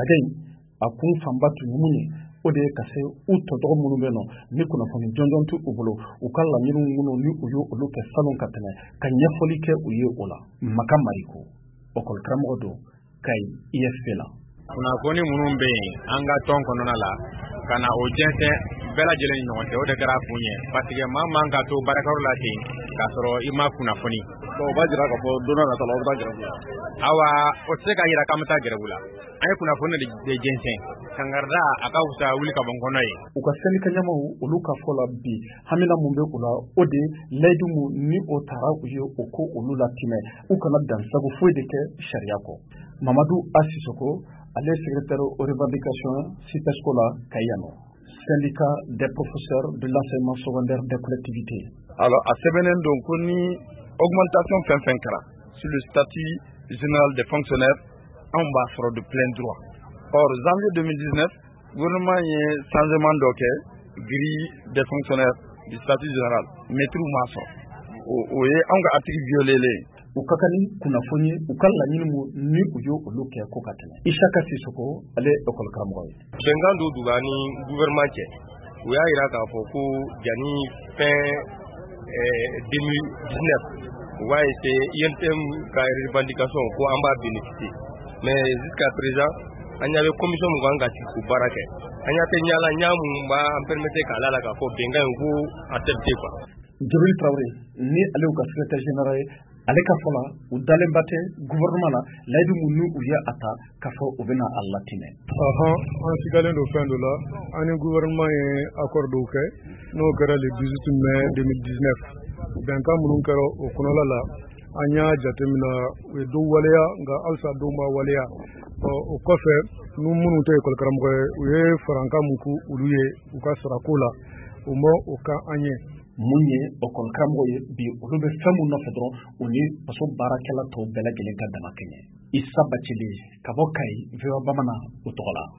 lajɛ in a kun fanba tun ye mun ye o de ye ka se u tɔtɔgɔ minnu bɛ nɔ ni kunnafoni jɔnjɔn t'u bolo u ka laɲiniw minnu ni u ye olu kɛ salon ka tɛmɛ ka ɲɛfɔli kɛ u ye o la Maka Mariko ɔkɔli karamɔgɔ don Kayi IFP la. Kunnafoni minnu bɛ yen an ka tɔn kɔnɔna la ka na o jɛnsɛn bɛɛ lajɛlen ni ɲɔgɔn cɛ o de kɛra kun ye parce que maa man ka to baarakɛyɔrɔ la ten k'a sɔrɔ i ma kunnafoni. O b'a jira k'a fɔ don dɔ nataw la aw bɛ taa gɛrɛbu la. Awa o tɛ se k'a jira k'an bɛ taa gɛrɛbu la an ye kunnafoni de jɛnsɛn kangarida a ka wusa wuli ka bɔ n kɔnɔ ye. U ka sɛnɛkɛ ɲɛmaw olu ka fɔ la bi hamina mun bɛ u la o de layidu mun ni o taara u ye o ko olu la timɛ u kana dansago foyi de kɛ sariya kɔ. Mamadu Asisoko ale est secrétaire aux revendications CITESCO la Kayano, syndicat des professeurs de l'enseignement secondaire des collectivités. Alors à sɛbɛnnen don ko ni augmentation fɛn kɛra sur le statut général des fonctionnaires anw b'a sɔrɔ de plein droit. Or janvier 2019 gouvernement ye changement dɔ kɛ grille des fonctionnaires du statut général maîtres m'a sɔrɔ o ye anw ka article violé u ka kan ni kunnafoni u ka laɲini ni u ye olu kɛ ko ka tɛmɛ. Isaka Sisoko ale école karamɔgɔ ye. Bɛnkan dɔ dugura ni gouvernement cɛ u y'a jira k'a fɔ ko yanni fin 2019 u b'a essayer INTM ka revendication ko an b'a bénéficier mais jusqu'à présent an y'a ye commission mun kan ka sigi k'u baara kɛ an y'a tɛ ɲala ɲa mun b'an permettre k'a la k'a fɔ bɛnkan in ko accepté quoi. Jibril Traoré ni ale ka secrétaire général ye ale ka fɔla u dalen ba tɛ gouvernement la layidu mun ni u ye a ta k'a fɔ u bɛna a latinɛ. An sigalen don fɛn dɔ la an ni gouvernement ye accord dɔw kɛ n'o kɛra le 18 mai 2019 bɛnkan minnu kɛra o kɔnɔla la an y'a jateminɛ u ye dɔw waleya nka halisa dɔw ma waleya o kɔfɛ n'u minnu tɛ école karamɔgɔ ye u ye farankan mun k'u olu ye u ka sarako la o ma o ka an ye. Mun ye école karamɔgɔ ye bi olu bɛ fɛn mun nɔfɛ dɔrɔn o ni faso baarakɛla tɔw bɛɛ lajɛlen ka dama kɛɲɛ. Isa Bacili ka bɔ Kayi VOA Bamanan o tɔgɔ la.